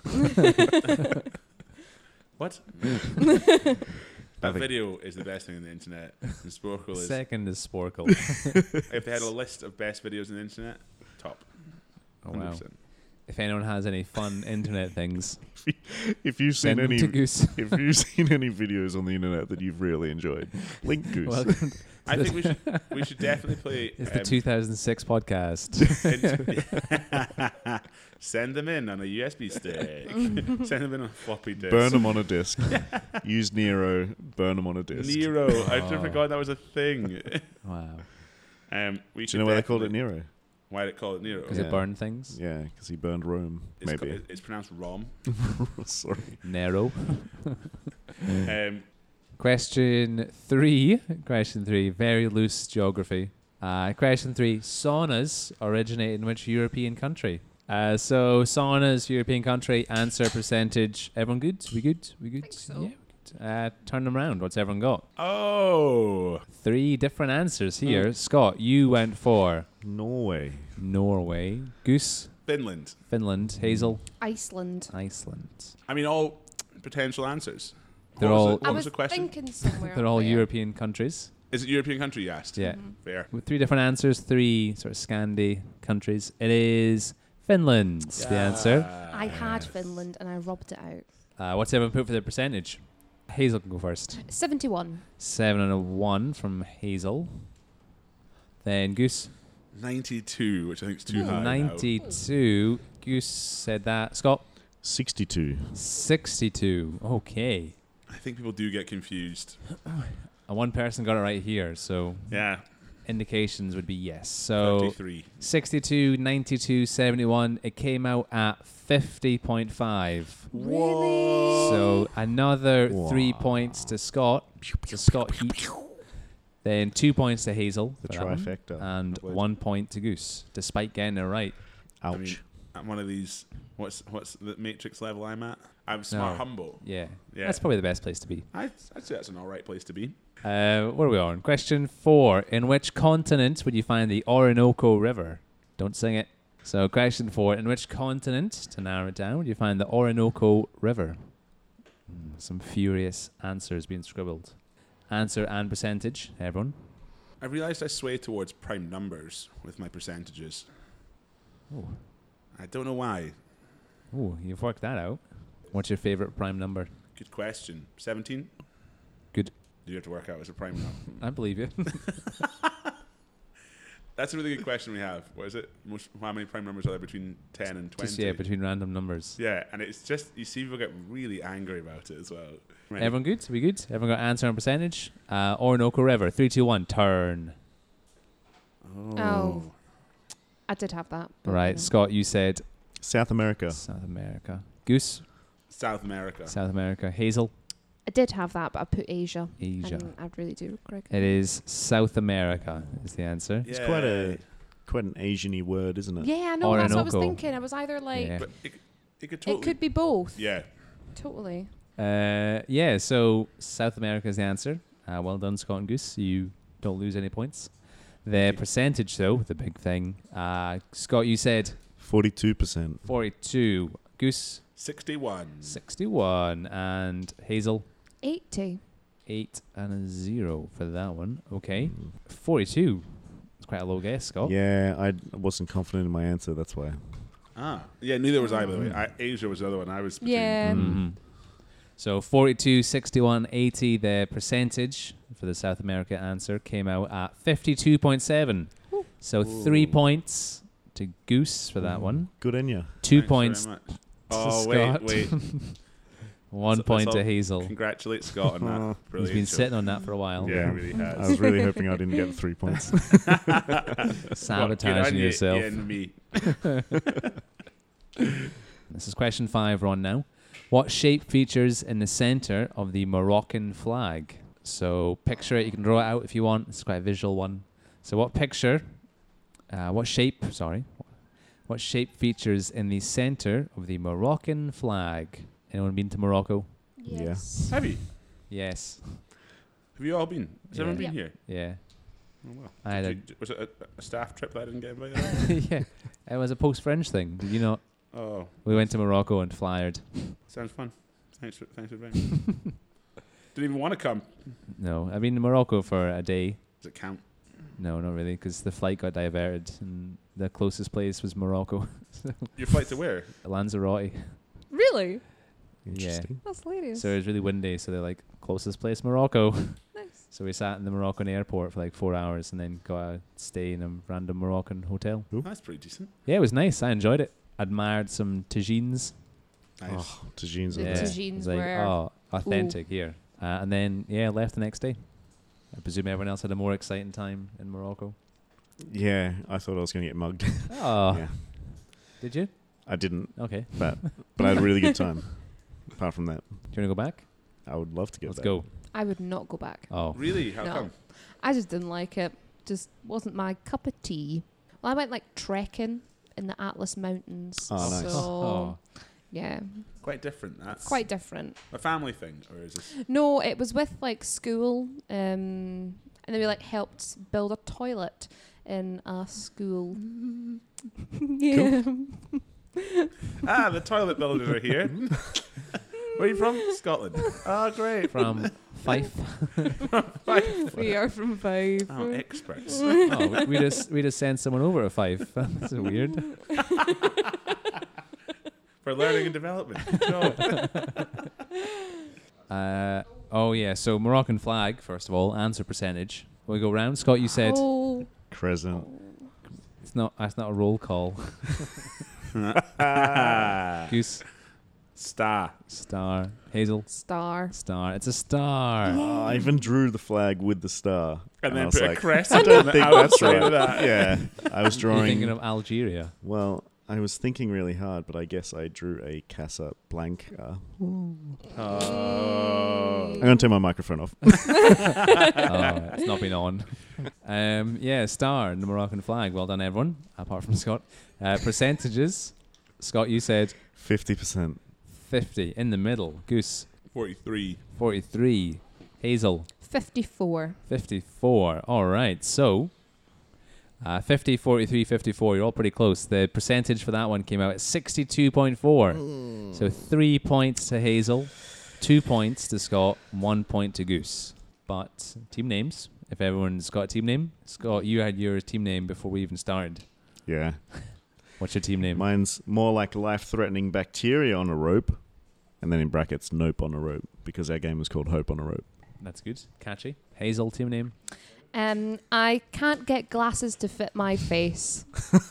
What? I That think- video is the best thing on the internet. And Sporkle is. Second is Sporkle. If they had a list of best videos on the internet, top. Oh, one hundred wow. percent. If anyone has any fun internet things, If you've seen send them any, to Goose. if you've seen any videos on the internet that you've really enjoyed, link Goose. Welcome to I the- think we should we should definitely play. It's the um, two thousand six podcast. in- send them in on a U S B stick. Send them in on a floppy disk. Burn them on a disc. Use Nero. Burn them on a disc. Nero. I Oh. forgot that was a thing. Wow. Um, we Do you know why they called it definitely- Nero? Why did it call it Nero? Because Yeah. it burned things. Yeah, because he burned Rome. It's, maybe. ca- it's pronounced Rom. Sorry. Nero. Um, Question three. Question three. Very loose geography. Uh, question three. Saunas originate in which European country? Uh, so saunas, European country. Answer percentage. Everyone good? We good? We good? Think so. Yeah. We good. Uh, turn them around. What's everyone got? oh, Three different answers here. Scott, you went for Norway. Norway. Goose, Finland. Finland. Hazel, Iceland. Iceland. I mean, all potential answers. They're What was all it? I What was was the question? thinking somewhere. they're up all there. European countries. Is it European country you asked? Yeah. Mhm. Fair. With three different answers, three sort of Scandi countries. It is Finland's the answer. I had Finland and I rubbed it out. Uh, what's everyone put for the percentage? Hazel can go first. seventy-one. Seven and a one from Hazel. Then Goose. ninety-two, which I think is too high. now. ninety-two. Goose said that. Scott. sixty-two. sixty-two. Okay. I think people do get confused. And one person got it right here, so Yeah. indications would be yes. So thirty-three. sixty-two, ninety-two, seventy-one. It came out at fifty point five. Really? So another three Wow. points to Scott. So Scott Heat. Then two points to Hazel. The for that one. trifecta. And Lovely. one point to Goose, despite getting it right. Ouch. I mean, I'm one of these. What's what's the matrix level I'm at? I'm smart, No. humble. Yeah. Yeah. That's probably the best place to be. I'd, I'd say that's an all right place to be. Uh, where are we on? Question four. In which continent would you find the Orinoco River? Don't sing it. So question four. In which continent, to narrow it down, would you find the Orinoco River? Hmm, some furious answers being scribbled. Answer and percentage, everyone. I realised I sway towards prime numbers with my percentages. Oh, I don't know why. Ooh, you've worked that out. What's your favourite prime number? Good question. seventeen? Good. Do you have to work out as a prime number? I believe you. That's a really good question we have. What is it? Most, how many prime numbers are there between ten and twenty? Just, yeah, between random numbers. Yeah, and it's just, you see people get really angry about it as well. Right. Everyone good? We good? Everyone got answer and percentage? Uh, Orinoco River. Three, two, one. Turn. Oh. I did have that. but, Right, um, Scott, you said South America. South America. Goose, South America. South America. Hazel, I did have that, but I put Asia. Asia. And I really do regret It is South America is the answer. It's quite a quite an Asian-y word, isn't it? Yeah, I know. That's what I was Orinoco. thinking. I was either like, Yeah. But it, it could totally. it could be both. Yeah. Totally. Uh, yeah, so South America is the answer. Uh, well done, Scott and Goose. You don't lose any points. The percentage, though, the big thing. Uh, Scott, you said Forty-two percent. forty-two. Goose, sixty-one. sixty-one. And Hazel, eighty. eight and a zero for that one. Okay. forty-two. It's quite a low guess, Scott. Yeah, I d- wasn't confident in my answer. That's why. Ah. Yeah, neither was I, by the way. I, Asia was the other one. I was between. Yeah. Mhm. So forty-two, sixty-one, eighty, the percentage for the South America answer came out at fifty-two point seven. So three points to Goose for that one. Good in you. Two Thanks points very much. to Oh, Scott. wait, wait. One So- point so to Hazel. Congratulate Scott on that. He's Brilliant been job. sitting on that for a while. Yeah, he really I has. was really hoping I didn't get the three points. Sabotaging Good on you, yourself. you and me. This is question five we're on now. What shape features in the center of the Moroccan flag? So picture it. You can draw it out if you want. It's quite a visual one. So what picture, uh, what shape, sorry, what shape features in the center of the Moroccan flag? Anyone been to Morocco? Yeah. Yes. Have you? Yes. Have you all been? Has Yeah. everyone been Yeah. here? Yeah. Oh, well. I had Did a- you- was it a, a staff trip that I didn't get invited on? yeah. It was a post-French thing. Did you not? Oh, We went to Morocco and flyered. sounds fun. Thanks for thanks for inviting. Didn't even want to come. No, I've been to Morocco for a day. Does it count? No, not really, because the flight got diverted and the closest place was Morocco. Your flight to where? Lanzarote. Really? Yeah. Interesting. That's hilarious. So it was really windy, so they're like, closest place, Morocco. Nice. So we sat in the Moroccan airport for like four hours and then got a stay in a random Moroccan hotel. That's pretty decent. Yeah, it was nice. I enjoyed it. Admired some tagines. Nice. Oh, tagines The are yeah. there. tagines It was like, were- oh, authentic here. Uh, and then, yeah, left the next day. I presume everyone else had a more exciting time in Morocco. Yeah, I thought I was going to get mugged. Oh, Yeah, did you? I didn't, Okay. but but I had a really good time. Apart from that, Do you want to go back? I would love to get Let's back. go. I would not go back. Oh. Really? How No. come? I just didn't like it. Just wasn't my cup of tea. Well, I went like trekking in the Atlas Mountains. Oh, nice. So, Oh. yeah, Quite different. That's quite different. a family thing, or is this? No, it was with like school, um, and then we like helped build a toilet in a school. yeah. Ah, the toilet builders are here. Where are you from? Scotland. Oh, great. From Fife. We are from Five. Oh, experts. Oh, we- we just we just sent someone over to Fife. That's weird. For learning and development. Good job. Uh, oh yeah. So Moroccan flag first of all. Answer percentage. We go round. Scott, you said Oh, Crescent. it's not. That's not a roll call. Goose, Star. star. Hazel, star. star. It's a star. Oh, I even drew the flag with the star. And I then was put like, a crescent I on don't the think that's outside right. of that. Yeah, I was You're thinking drawing. of Algeria. Well, I was thinking really hard, but I guess I drew a Casablanca. Oh. I'm gonna turn my microphone off. Oh, it's not been on. Um, yeah, star in the Moroccan flag. Well done, everyone, apart from Scott. Uh, percentages. Scott, you said Fifty percent. fifty. In the middle. Goose, forty-three. forty-three. Hazel, fifty-four. fifty-four. All right. So, uh, fifty, forty-three, fifty-four. You're all pretty close. The percentage for that one came out at sixty-two point four. So, three points to Hazel, two points to Scott, one point to Goose. But team names, if everyone's got a team name. Scott, you had your team name before we even started. Yeah. What's your team name? Mine's more like life-threatening bacteria on a rope, and then in brackets, nope on a rope, because our game was called Hope on a Rope. That's good. Catchy. Hazel, team name. Um, I can't get glasses to fit my face.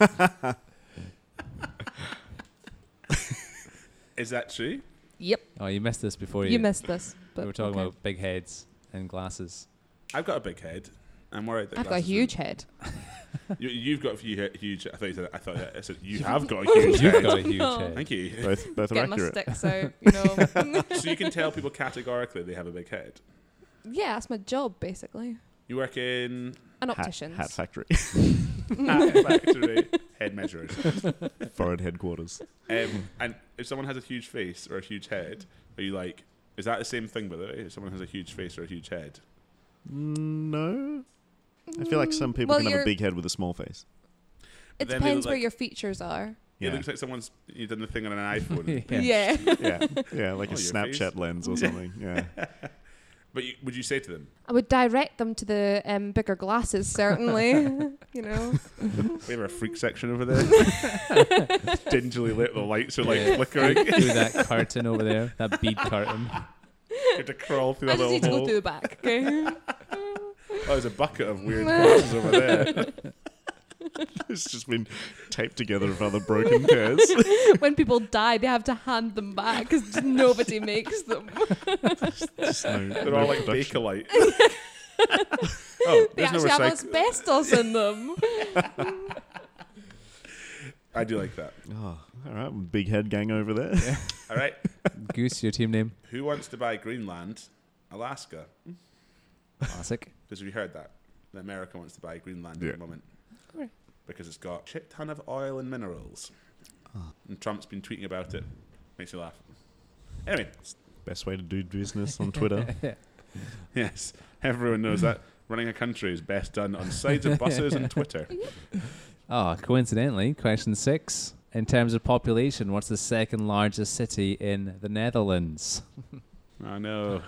Is that true? Yep. Oh, you missed this before you. You missed this. But We were talking okay. about big heads and glasses. I've got a big head. I'm worried that I've got a glasses huge are- head. You, you've got a few he- huge. I thought you said. I thought I said you have got a huge You've head. got a huge No. head. Thank you. Both, both are Get my accurate. sticks out, you know. So you can tell people categorically they have a big head. Yeah, that's my job, basically. You work in An Hat, optician's. hat factory. hat factory head measurers. Forehead headquarters. Um, and if someone has a huge face or a huge head, are you like, is that the same thing, by the way? If someone has a huge face or a huge head? No. I feel like some people Well, can have a you're- big head with a small face. It Then they depends look where like- your features are. It Yeah. looks like someone's you've done the thing on an iPhone. Yeah. Yeah. yeah. Yeah, like Oh, a your Snapchat face. lens or something. Yeah. But you, would you say to them, I would direct them to the um, bigger glasses, certainly. you know. we have a freak section over there? Dingily lit, the lights are like Yeah. flickering. Through that curtain over there, that bead curtain. You have to crawl through I that just need to little go hole. through the back, okay? Oh, there's a bucket of weird glasses over there. It's just been taped together with other broken pairs. When people die, they have to hand them back because nobody makes them. Just no, They're no all like production. Bakelite. Oh, They there's no actually have recycling. asbestos in them. I do like that. Oh, all right. Big head gang over there. All right. Goose, your team name. Who wants to buy Greenland, Alaska? Classic. Because we heard that. that America wants to buy Greenland Yeah. at the moment. Right. Because it's got a shit ton of oil and minerals. And Trump's been tweeting about it. Makes me laugh. Anyway, Best way to do business on Twitter. yes, everyone knows that running a country is best done on sides of buses and Twitter. Oh, coincidentally, question six. In terms of population, what's the second largest city in the Netherlands? I know.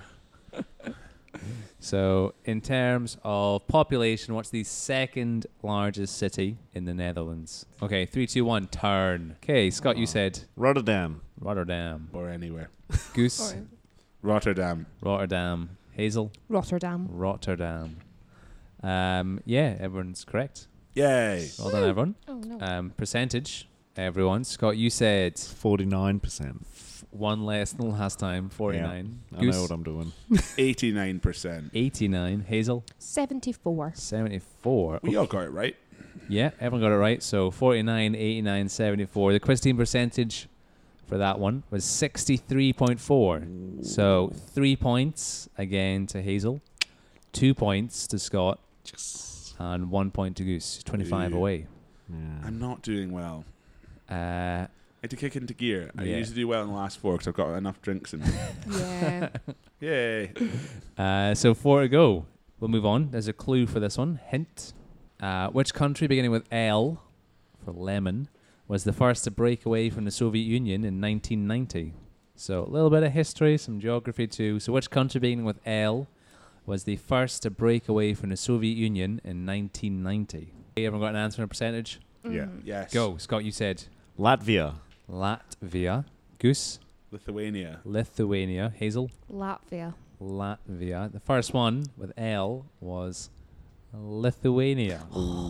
So, in terms of population, what's the second largest city in the Netherlands? Okay, three, two, one, turn. Okay, Scott, you said Rotterdam. Rotterdam. Or anywhere. Goose, Or Rotterdam. Rotterdam. Hazel, Rotterdam. Rotterdam. Um, yeah, everyone's correct. Yay. Well done, everyone. Oh, no. Um, percentage, everyone. Scott, you said forty-nine percent. f- one less than last time, forty-nine. I Goose, know what I'm doing. eighty-nine percent. eighty-nine. Hazel, seventy-four. seventy-four. We all got it right. Yeah, everyone got it right. So forty-nine, eighty-nine, seventy-four. The quiz team percentage for that one was sixty-three point four. So three points again to Hazel, two points to Scott, and one point to Goose. twenty-five Ooh. away. Yeah. I'm not doing well. Uh, I had to kick into gear. I Yeah. usually do well in the last four because I've got enough drinks in me. Yeah. Yay. uh, so four to go. We'll move on. There's a clue for this one. Hint. Uh, which country beginning with L for lemon was the first to break away from the Soviet Union in nineteen ninety? So a little bit of history, some geography too. So which country beginning with L was the first to break away from the Soviet Union in nineteen ninety? Hey, everyone got an answer and a percentage? Yeah. Mm. Yes. Go, Scott. You said Latvia. Latvia. Goose. Lithuania. Lithuania. Hazel. Latvia. Latvia. The first one with L was Lithuania.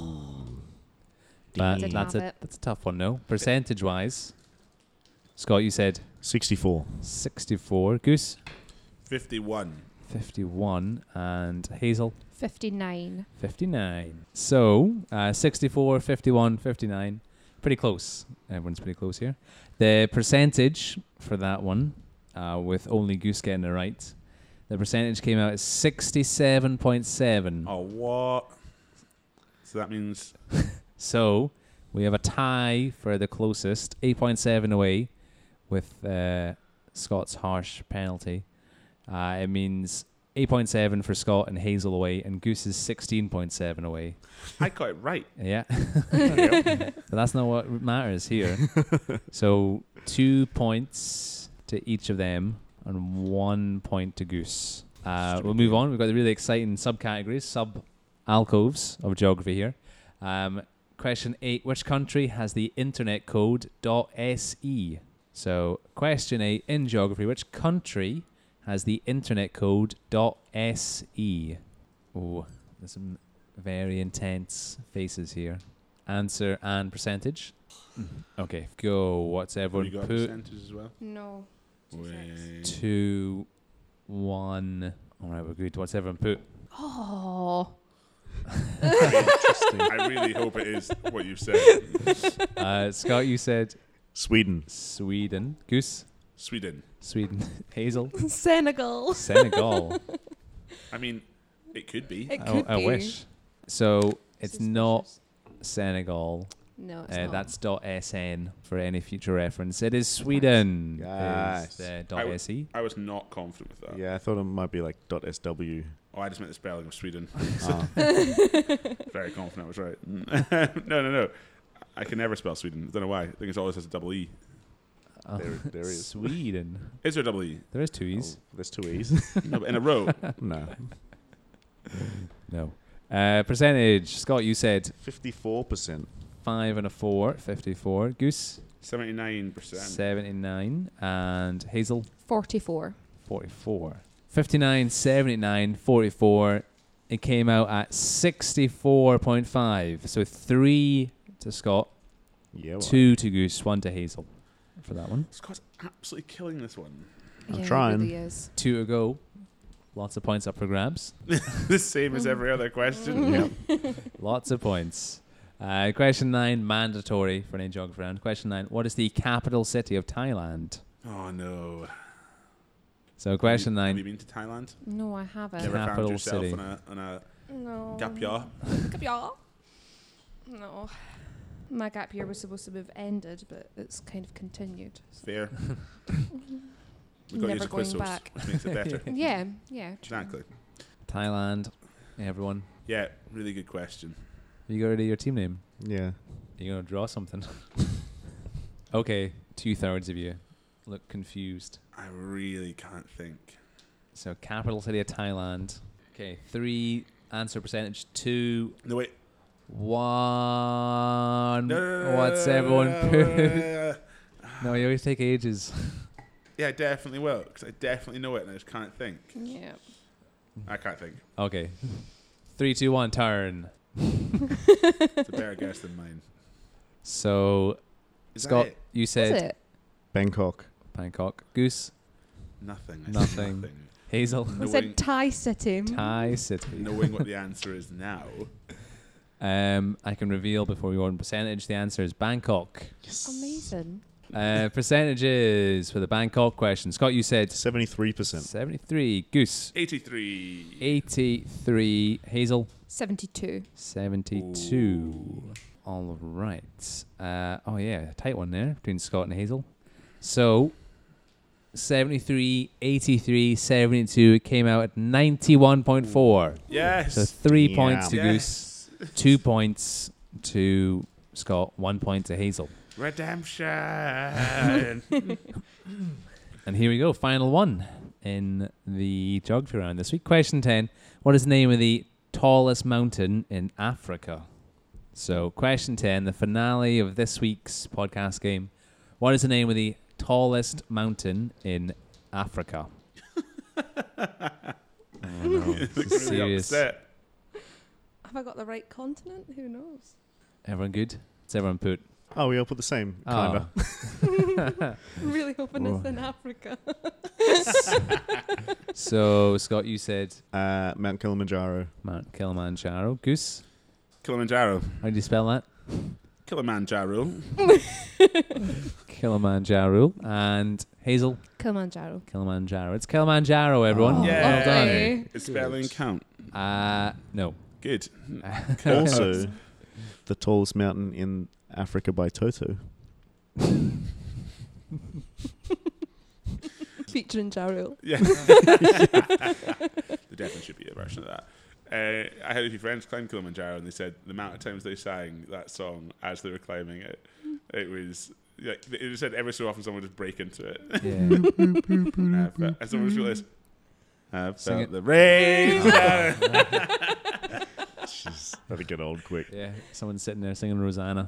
But Didn't that's have a it. that's a tough one, no? Percentage wise, Scott, you said sixty-four. sixty-four. Goose, fifty-one. fifty-one, and Hazel, fifty-nine. fifty-nine. So uh, sixty-four, fifty-one, fifty-nine. Pretty close. Everyone's pretty close here. The percentage for that one, uh, with only Goose getting it right, the percentage came out as sixty-seven point seven. Oh, what? So that means So we have a tie for the closest, eight point seven away, with uh, Scott's harsh penalty. Uh, it means eight point seven for Scott and Hazel away, and Goose is sixteen point seven away. I got it right. Yeah. But that's not what matters here. So two points to each of them and one point to Goose. Uh, we'll move on. We've got the really exciting subcategories, sub-alcoves of geography here. Um, question eight. Which country has the internet code .se? So question eight in geography. Which country has the internet code .se? Oh, there's some very intense faces here. Answer and percentage. Okay, go. What's Have everyone you got a put? percentage as well? No. Wait. Two, one. All right, we're good. What's everyone put? Oh. I really hope it is what you said. Uh, Scott, you said Sweden. Sweden. Goose, Sweden. Sweden. Hazel, Senegal. Senegal. I mean, it could be. It I, could I be. wish. So it's not Suspicious. Senegal. No, it's Uh, not. that's .sn for any future reference. It is Sweden. Yes. Is the I w- .se. I was not confident with that. Yeah, I thought it might be like .sw. Oh, I just meant the spelling of Sweden. Ah. Very confident I was right. no, no, no. I can never spell Sweden. I don't know why. I think it's always has a double E. Oh, There- there is. Sweden. Is there a double E? There is two E's. Oh, there's two E's. No, but in a row. No. No. Uh, percentage. Scott, you said fifty-four percent. five and a four. fifty-four. Goose, seventy-nine percent. seventy-nine. And Hazel, forty-four. forty-four. fifty-nine, seventy-nine, forty-four. It came out at sixty-four point five. So three to Scott, Yeah. Well, two to Goose, one to Hazel for that one. Scott's absolutely killing this one. I'm yeah, trying. It really is. Two to go. Lots of points up for grabs. The same as every other question. yeah. Lots of points. Uh, question nine, mandatory for an geography round. Question nine, what is the capital city of Thailand? Oh, no. So question Have you, nine. Have you been to Thailand? No, I haven't. Never found Capital yourself city. on a, on a No. gap year? Gap year? No. My gap year was supposed to have ended, but it's kind of continued. Fair. We've got to use Never a going quiz back. which makes it better. Yeah, yeah. true. Exactly. Thailand. Everyone. Yeah, really good question. You got rid of your team name? Yeah. You're going to draw something. Okay, two thirds of you look confused. I really can't think. So capital city of Thailand. Okay, three answer percentage, two, No, wait. one. No, no, no, What's no, everyone no, put? no, no, no. No, you always take ages. Yeah, I definitely will, because I definitely know it and I just can't think. Yeah. I can't think. Okay. Three, two, one, turn. It's a better guess than mine. So, Is Scott, that it? you Is said it? Bangkok. Bangkok. Goose, Nothing. I said Nothing. nothing. Hazel, I Knowing, said Thai City. Thai city. knowing what the answer is now. Um, I can reveal before we go on percentage. The answer is Bangkok. Amazing. Uh, percentages for the Bangkok question. Scott, you said seventy-three percent. seventy-three. Goose, eighty-three. eighty-three. Hazel, seventy-two. seventy-two. All right. Uh, oh, yeah. Tight one there between Scott and Hazel. So, seventy-three, eighty-three, seventy-two. It came out at ninety-one point four. Yes. So, three Damn. points to Goose, yes. two points to Scott, one point to Hazel. Redemption. And here we go, final one in the geography round this week. Question ten. What is the name of the tallest mountain in Africa? So, question ten, the finale of this week's podcast game. What is the name of the tallest mountain in Africa? Oh, no. This is Really serious. upset. Have I got the right continent? Who knows? Everyone good? Does everyone put? Oh, we all put the same, kind of. Oh. I'm really hoping Whoa. it's in Africa. So, Scott, you said Uh, Mount Kilimanjaro. Mount Kilimanjaro. Goose, Kilimanjaro. how do you spell that? Kilimanjaro. Kilimanjaro. And Hazel, Kilimanjaro. Kilimanjaro. It's Kilimanjaro, everyone. Oh, Yeah. Well done. lovely. Is spelling count? Uh, no. Good. Also, the tallest mountain in Africa by Toto. Featuring Jarul. Yeah. There definitely should be a version of that. Uh, I had a few friends climb Kilimanjaro, and they said the amount of times they sang that song as they were climbing it, it was like it just said every so often someone would just break into it. Yeah. I felt, and someone just feel this. I Sing felt it. the rain. Jeez, that'd get old quick. Yeah. Someone's sitting there singing Rosanna.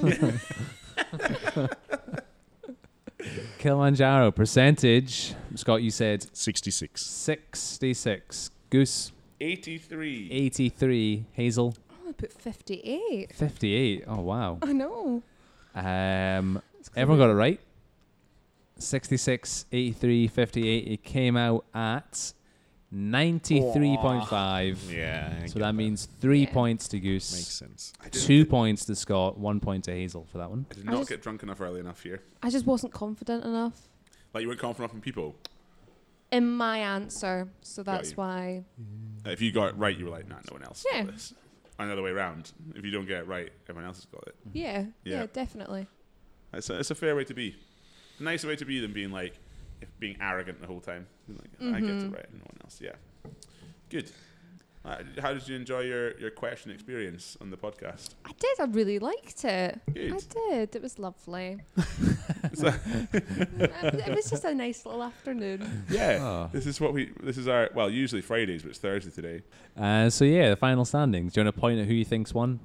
Kilimanjaro percentage. Scott, you said sixty-six. sixty-six. Goose, eighty-three. eighty-three. Hazel, Oh, I put fifty-eight. fifty-eight. Oh, wow. I know. Um, everyone got it right. sixty-six, eighty-three, fifty-eight. It came out at ninety-three point five. Yeah. I So get that means three Yeah. points to Goose, Makes sense. I didn't- two points to Scott, one point to Hazel for that one. I did I not just- get drunk enough early enough here. I just wasn't confident enough Like you weren't confident enough in people. in my answer, so that's you. why. Uh, If you got it right, you were like, nah, no one else Yeah. got this. Another way around. If you don't get it right, everyone else has got it. Yeah, yeah, Yeah. definitely. It's a, it's a fair way to be. A nicer way to be than being like, if being arrogant the whole time. Like, I get it Mhm. right, and no one else. Yeah. Good. Uh, how did you enjoy your, your question experience on the podcast? I did. I really liked it. Good. I did. It was lovely. So- it was just a nice little afternoon. yeah. Oh. This is what we. This is our. Well, usually Fridays, but it's Thursday today. Uh, so yeah, the final standings. Do you want to point at who you think's won?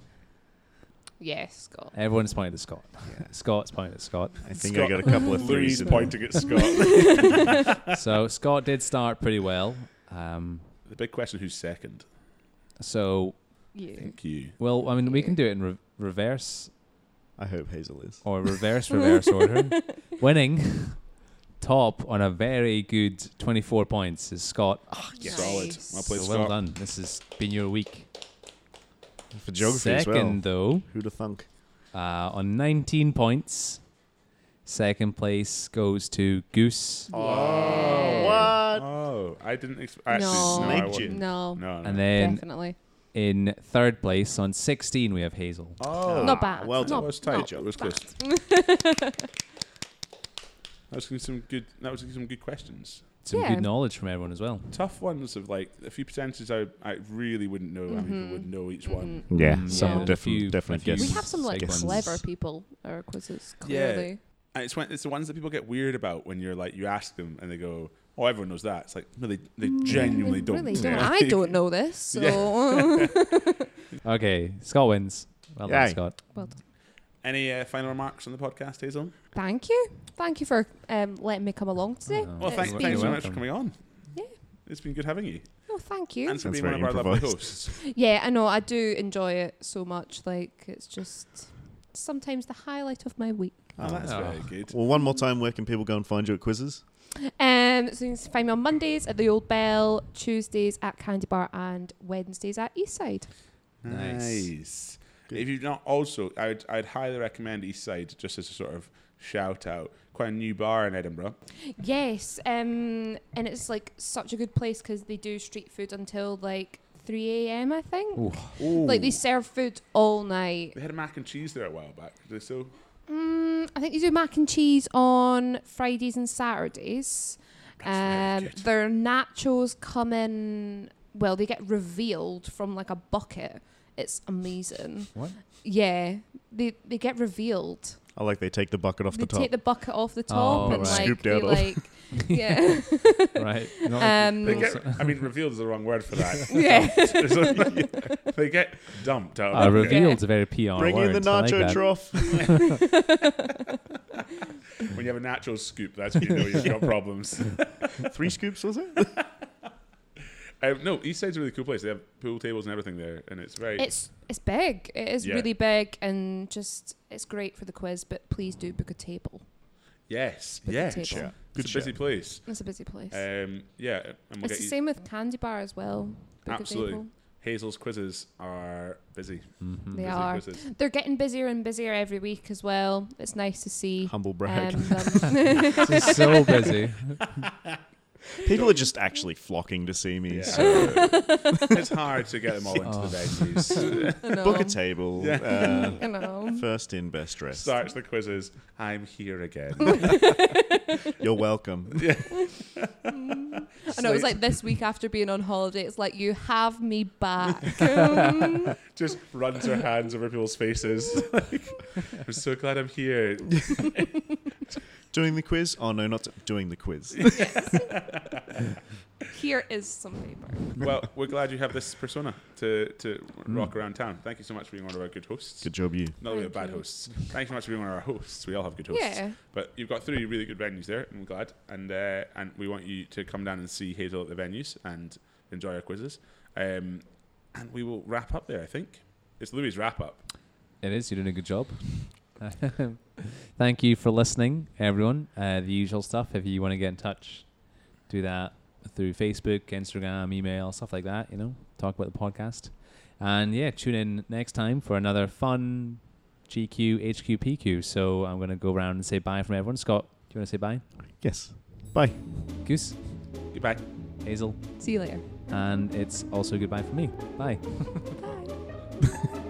Yes, Scott. Everyone's pointed at Scott. Scott's pointed at Scott. I think Scott- I got a couple of Louise threes in there. pointing at Scott. So Scott did start pretty well. Um, The big question: who's second? so You. Thank you. well, I mean, we Yeah. can do it in re- reverse I hope Hazel is. or reverse reverse order. Winning top on a very good twenty-four points is Scott. Yes. Nice. Solid. Well played, So Scott. well done. This has been your week. For geography as well. Second, though, Who'd have thunk? uh, on nineteen points. Second place goes to Goose, Oh, Yeah. what? Oh, I didn't expect. Actually, No. no, I Snaked wouldn't. you. No, No, no. and then definitely. in third place on sixteen we have Hazel. oh, Not bad. well that done. was tight. not It was bad. close. That was some good. That was some good questions. Some Yeah. good knowledge from everyone as well. Tough ones of like a few percentages I I really wouldn't know. How people Mhm. would know each one. Mhm. Yeah, Mm, some yeah, are a definitely, few- definitely a few- We guesses. have some like Guesses. clever people at our quizzes. Yeah. Clearly. And it's when it's the ones that people get weird about when you're like you ask them and they go, "Oh, everyone knows that." It's like no, they they genuinely They don't. Really don't. Yeah. I don't know this. So. Okay, Scott wins. Well done, Yay. Scott. Well done. Any uh, final remarks on the podcast, Hazel? Thank you. Thank you for um, letting me come along today. Oh, Well, It's thank, been- thanks so You're much for welcome. coming on. Yeah. It's been good having you. Oh, thank you. And for That's being one of very our lovely improvised. hosts. Yeah, I know. I do enjoy it so much. Like, it's just sometimes the highlight of my week. Oh, that's Oh. very good. Well, one more time, where can people go and find you at quizzes? Um, so you can find me on Mondays at the Old Bell, Tuesdays at Candy Bar, and Wednesdays at Eastside. Nice. Nice. Good. If you've not also, I'd, I'd highly recommend Eastside just as a sort of shout out. Quite a new bar in Edinburgh. Yes, um, and it's like such a good place because they do street food until like three a.m. I think. Ooh. Like they serve food all night. They had a mac and cheese there a while back. Did they still? Mm, I think they do mac and cheese on Fridays and Saturdays. That's very Um, good. their nachos come in. Well, they get revealed from like a bucket. It's amazing. What? Yeah, they they get revealed. I like they take the bucket off They the top. take the bucket off the top Oh, and right. like Scooped they out of. like Yeah. Right. Not Um, They full get, se- I mean, revealed is the wrong word for that. Yeah. Dumped. They get dumped out uh, of it. revealed's a very P R Bring word. in the I like nacho that. trough. When you have a nacho scoop, that's when you know you've got problems. Three scoops, was it? Um, no, Eastside's a really cool place. They have pool tables and everything there, and it's very. It's it's big. It is Yeah. really big, and just it's great for the quiz. But please do book a table. yes, Book yeah. a table. Sure. It's Good a busy shout. place. It's a busy place. Um, yeah, and we'll it's get the you. same with Candy Bar as well. Book Absolutely. A table. Hazel's quizzes are busy. Mhm. They busy are. Quizzes. They're getting busier and busier every week as well. It's nice to see. Humble brag. Um, them. Just so busy. People are just actually flocking to see me. Yeah. So It's hard to get them all into Oh. the venues. I know. book a table. Yeah. I know. Uh, first in, best dressed. Starts the quizzes. I'm here again. You're welcome. I know it was like this week after being on holiday. It's like you have me back. Um, Just runs her hands over people's faces. Like, I'm so glad I'm here. Doing the quiz? Oh no, not doing the quiz. Here is some paper. Well, we're glad you have this persona to, to rock around town. Thank you so much for being one of our good hosts. Good job, you. Not that we have Thank bad you. hosts. Thanks so much for being one of our hosts. We all have good hosts. Yeah. But you've got three really good venues there, and we're glad. And uh, and we want you to come down and see Hazel at the venues and enjoy our quizzes. Um, and we will wrap up there, I think. It's Louis' wrap up. It is. You're doing a good job. Thank you for listening, everyone. Uh, the usual stuff. If you want to get in touch, do that through Facebook, Instagram, email, stuff like that. You know, talk about the podcast. And yeah, tune in next time for another fun G Q H Q P Q. So I'm going to go around and say bye from everyone. Scott, do you want to say bye? Yes. Bye. Goose, Goodbye. Hazel, See you later. and it's also goodbye from me. Bye. Bye.